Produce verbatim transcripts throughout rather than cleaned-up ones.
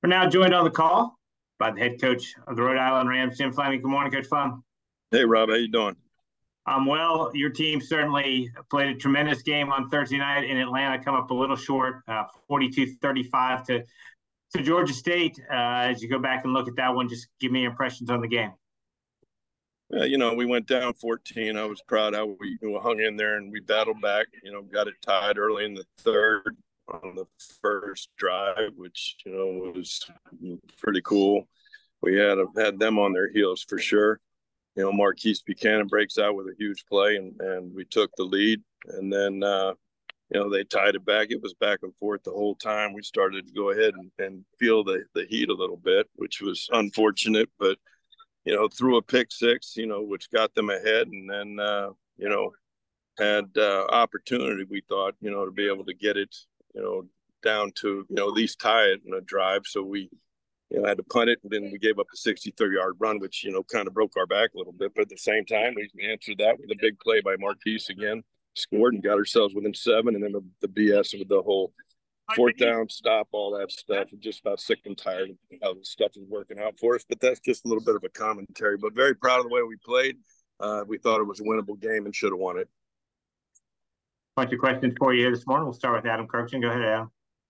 We're now joined on the call by the head coach of the Rhode Island Rams, Jim Fleming. Good morning, Coach Flem. Hey, Rob. How you doing? Um, well, your team certainly played a tremendous game on Thursday night in Atlanta, come up a little short, uh, forty-two thirty-five to, to Georgia State. Uh, as you go back and look at that one, just give me your impressions on the game. Yeah, you know, we went down fourteen. I was proud how we you know, hung in there and we battled back, you know, got it tied early in the third on the first drive, which, you know, was pretty cool. We had had them on their heels for sure. You know, Marquise Buchanan breaks out with a huge play, and, and we took the lead. And then, uh, you know, they tied it back. It was back and forth the whole time. We started to go ahead and, and feel the, the heat a little bit, which was unfortunate. But, you know, threw a pick six, you know, which got them ahead. And then, uh, you know, had uh, opportunity, we thought, you know, to be able to get it, you know, down to, you know, at least tie it in a drive. So we, you know, had to punt it, and then we gave up a sixty-three-yard run, which, you know, kind of broke our back a little bit. But at the same time, we answered that with a big play by Marquise again, scored and got ourselves within seven. And then the, the B S with the whole fourth down, stop, all that stuff. I'm just about sick and tired of how the stuff is working out for us. But that's just a little bit of a commentary. But very proud of the way we played. Uh, we thought it was a winnable game and should have won it. Bunch of questions for you here this morning. We'll start with Adam Kirkton. Go ahead, Adam.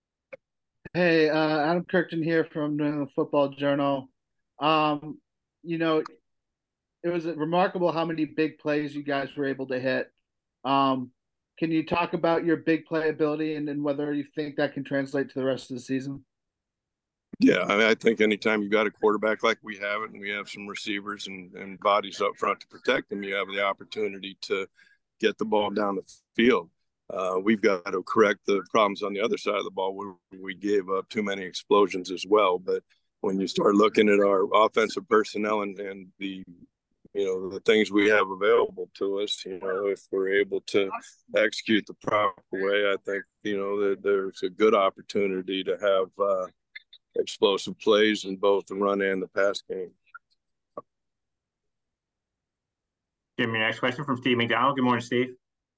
Hey, uh, Adam Kirkton here from the Football Journal. Um, you know, it was remarkable how many big plays you guys were able to hit. Um, can you talk about your big play ability and, and whether you think that can translate to the rest of the season? Yeah, I mean, I think anytime you've got a quarterback like we have it, and we have some receivers and, and bodies up front to protect them, you have the opportunity to get the ball down the field. Uh, we've got to correct the problems on the other side of the ball where we gave up too many explosions as well. But when you start looking at our offensive personnel and, and the, you know, the things we have available to us, you know, if we're able to execute the proper way, I think, you know, that there's a good opportunity to have uh, explosive plays in both the run and the pass game. Jim, your next question from Steve McDonald. Good morning, Steve.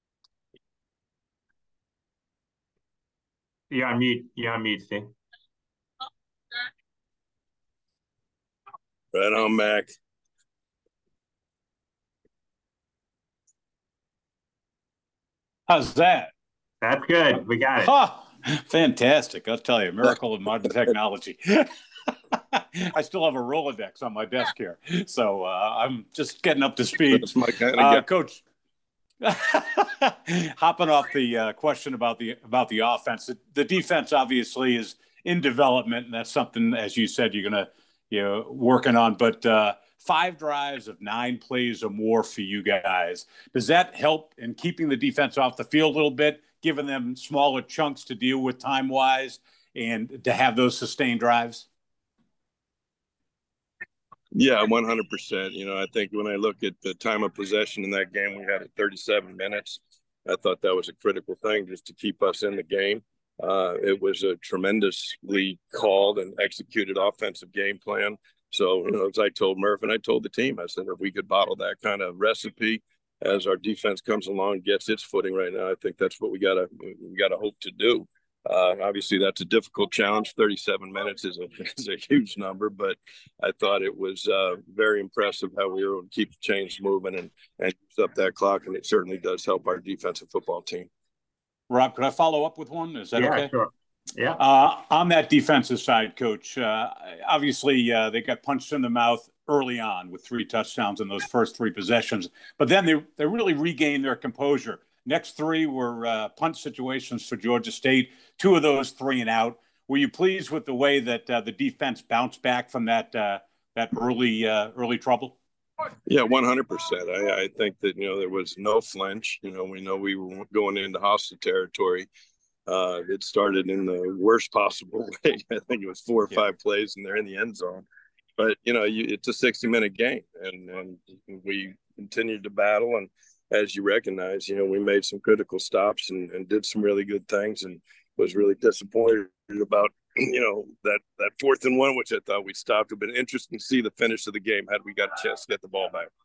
You're on mute. You're on mute, Steve. Right on, Mac. How's that? That's good. We got it. Oh, fantastic. I'll tell you, miracle of modern technology. I still have a Rolodex on my desk here. So uh, I'm just getting up to speed. That's my kind of uh, Coach, hopping off the uh, question about the about the offense, the, the defense obviously is in development, and that's something, as you said, you're going to you know working on. But uh, five drives of nine plays or more for you guys, does that help in keeping the defense off the field a little bit, giving them smaller chunks to deal with time wise, and to have those sustained drives? Yeah, one hundred percent. You know, I think when I look at the time of possession in that game, we had it thirty-seven minutes. I thought that was a critical thing just to keep us in the game. Uh, it was a tremendously called and executed offensive game plan. So, you know, as I told Murph and I told the team, I said, if we could bottle that kind of recipe as our defense comes along, gets its footing right now, I think that's what we gotta we gotta hope to do. Uh, obviously, that's a difficult challenge. thirty-seven minutes is a, is a huge number, but I thought it was uh, very impressive how we were able to keep the chains moving and, and use up that clock, and it certainly does help our defensive football team. Rob, could I follow up with one? Is that yeah, okay? Sure. Yeah. Uh, on that defensive side, Coach, uh, obviously uh, they got punched in the mouth early on with three touchdowns in those first three possessions, but then they, they really regained their composure. Next three were uh, punt situations for Georgia State, two of those three and out. Were you pleased with the way that uh, the defense bounced back from that uh, that early uh, early trouble? Yeah, one hundred percent. I, I think that, you know, there was no flinch. You know, we know we were going into hostile territory. Uh, it started in the worst possible way. I think it was four or five yeah. plays, and they're in the end zone. But, you know, you, it's a sixty-minute game, and, and we continued to battle. And as you recognize, you know, we made some critical stops and, and did some really good things, and was really disappointed about, you know, that, that fourth and one, which I thought we stopped. It would have been interesting to see the finish of the game had we got a chance to get the ball back.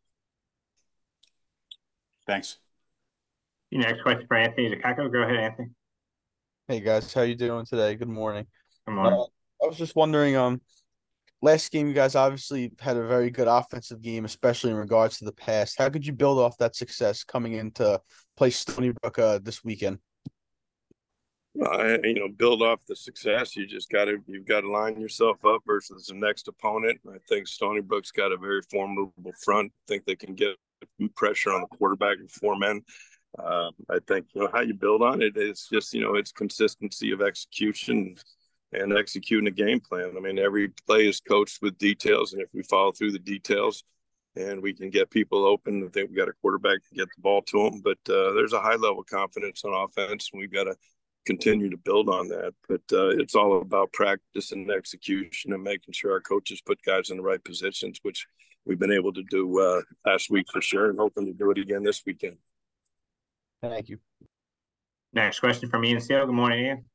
Thanks. Your next question for Anthony Zicaco. Go ahead, Anthony. Hey, guys. How you doing today? Good morning. Good morning. Uh, I was just wondering, um, last game you guys obviously had a very good offensive game, especially in regards to the pass. How could you build off that success coming into play Stony Brook uh, this weekend? Uh, you know, build off the success. You just got to you've got to line yourself up versus the next opponent. I think Stony Brook's got a very formidable front. I think they can get pressure on the quarterback and four men. Uh, I think you know how you build on it. It's just you know it's consistency of execution and executing a game plan. I mean, every play is coached with details, and if we follow through the details and we can get people open, I think we got a quarterback to get the ball to them. But uh, there's a high level of confidence on offense, and we've got to continue to build on that. But uh, it's all about practice and execution and making sure our coaches put guys in the right positions, which we've been able to do uh, last week for sure, and hoping to do it again this weekend. Thank you. Next question from Ian Steele. Good morning, Ian.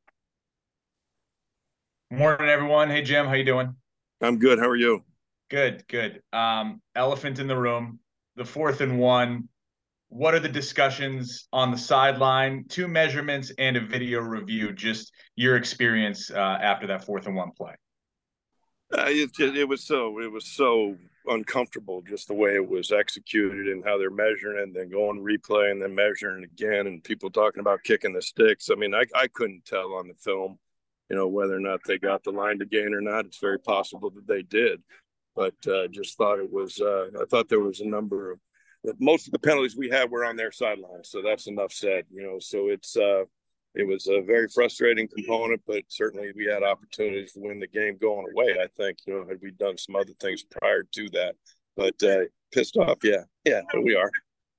Morning, everyone. Hey, Jim. How you doing? I'm good. How are you? Good, good. Um, elephant in the room, the fourth and one. What are the discussions on the sideline, two measurements and a video review, just your experience uh, after that fourth and one play? Uh, it, it was so it was so uncomfortable just the way it was executed and how they're measuring and then going replay and then measuring again and people talking about kicking the sticks. I mean, I, I couldn't tell on the film, you know, whether or not they got the line to gain or not. It's very possible that they did, but uh, just thought it was. Uh, I thought there was a number of most of the penalties we had were on their sideline, so that's enough said. You know, so it's. Uh, It was a very frustrating component, but certainly we had opportunities to win the game going away. I think, you know, had we done some other things prior to that, but uh, pissed off. Yeah. Yeah, we are.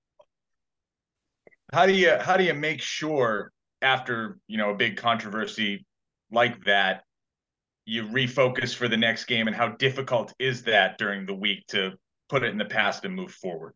How do you, how do you make sure after, you know, a big controversy like that, you refocus for the next game, and how difficult is that during the week to put it in the past and move forward?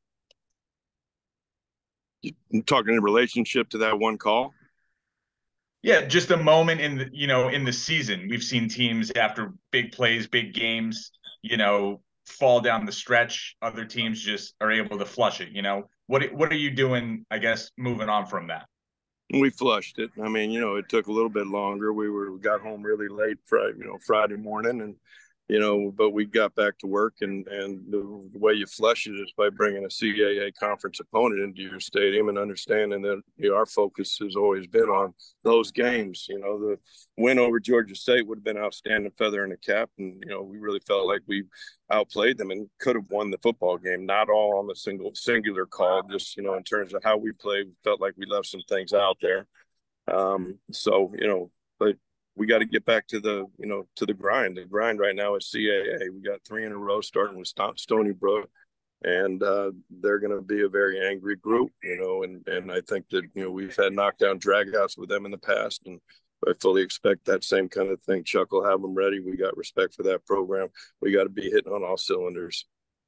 You're talking in relationship to that one call? Yeah, just a moment in the, you know, in the season. We've seen teams after big plays, big games, you know, fall down the stretch. Other teams just are able to flush it, you know. What what are you doing, I guess, moving on from that? We flushed it. I mean, you know, it took a little bit longer. We were we got home really late Friday, you know, Friday morning, and you know, but we got back to work, and and the, the way you flush it is by bringing a C A A conference opponent into your stadium and understanding that you know, our focus has always been on those games. You know, the win over Georgia State would have been outstanding feather in the cap, and you know, we really felt like we outplayed them and could have won the football game. Not all on the single singular call, just you know, in terms of how we played, we felt like we left some things out there. Um, so you know, but. We got to get back to the, you know, to the grind. The grind right now is C A A. We got three in a row starting with Stony Brook, and uh, they're going to be a very angry group, you know, and, and I think that, you know, we've had knockdown dragouts with them in the past, and I fully expect that same kind of thing. Chuck will have them ready. We got respect for that program. We got to be hitting on all cylinders.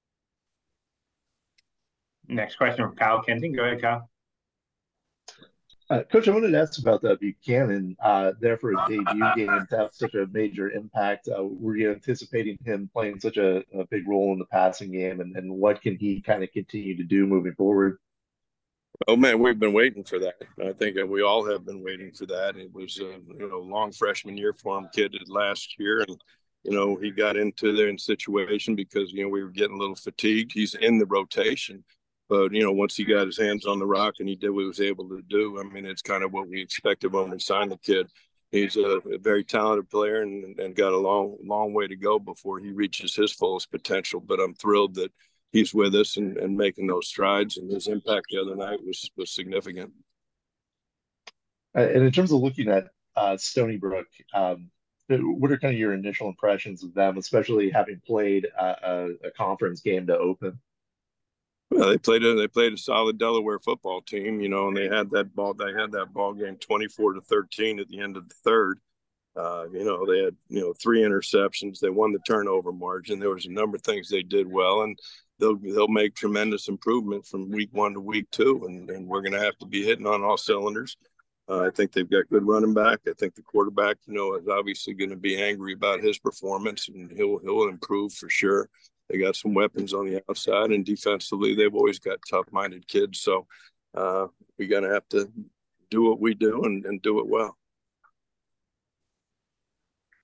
Next question from Kyle Kenton. Go ahead, Kyle. Uh, Coach, I wanted to ask about uh, Buchanan uh, there for a debut game to have such a major impact. Uh, were you anticipating him playing such a, a big role in the passing game, and, and what can he kind of continue to do moving forward? Oh man, we've been waiting for that. I think we all have been waiting for that. It was a you know long freshman year for him, kid last year, and you know he got into the situation because you know we were getting a little fatigued. He's in the rotation. But, you know, once he got his hands on the rock and he did what he was able to do, I mean, it's kind of what we expected when we signed the kid. He's a, a very talented player and, and got a long, long way to go before he reaches his fullest potential. But I'm thrilled that he's with us and, and making those strides. And his impact the other night was, was significant. Uh, and in terms of looking at uh, Stony Brook, um, what are kind of your initial impressions of them, especially having played uh, a, a conference game to open? Well, they played a they played a solid Delaware football team, you know, and they had that ball they had that ball game twenty-four to thirteen at the end of the third. Uh, you know, they had you know three interceptions. They won the turnover margin. There was a number of things they did well, and they'll they'll make tremendous improvement from week one to week two, and, and we're going to have to be hitting on all cylinders. Uh, I think they've got good running back. I think the quarterback, you know, is obviously going to be angry about his performance, and he'll he'll improve for sure. They got some weapons on the outside, and defensively, they've always got tough-minded kids. So uh, we're going to have to do what we do and, and do it well.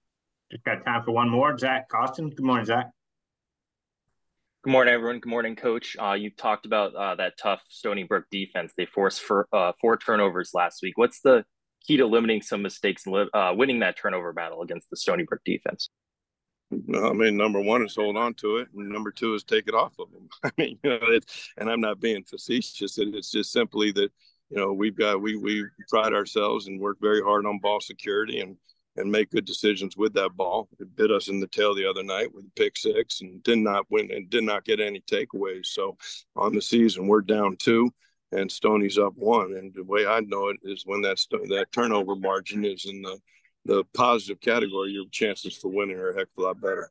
Just got time for one more. Zach Costin. Good morning, Zach. Good morning, everyone. Good morning, Coach. Uh, you talked about uh, that tough Stony Brook defense. They forced for, uh, four turnovers last week. What's the key to limiting some mistakes and uh, winning that turnover battle against the Stony Brook defense? No, I mean, number one is hold on to it, and number two is take it off of them. I mean, you know, it's, and I'm not being facetious. It's just simply that, you know, we've got we we pride ourselves and work very hard on ball security and and make good decisions with that ball. It bit us in the tail the other night with a pick six and did not win and did not get any takeaways. So on the season, we're down two and Stoney's up one. And the way I know it is when that that turnover margin is in the the positive category, your chances for winning are a heck of a lot better.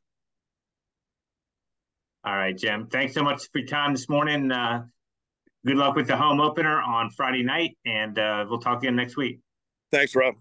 All right, Jim. Thanks so much for your time this morning. Uh, good luck with the home opener on Friday night, and uh, we'll talk again next week. Thanks, Rob.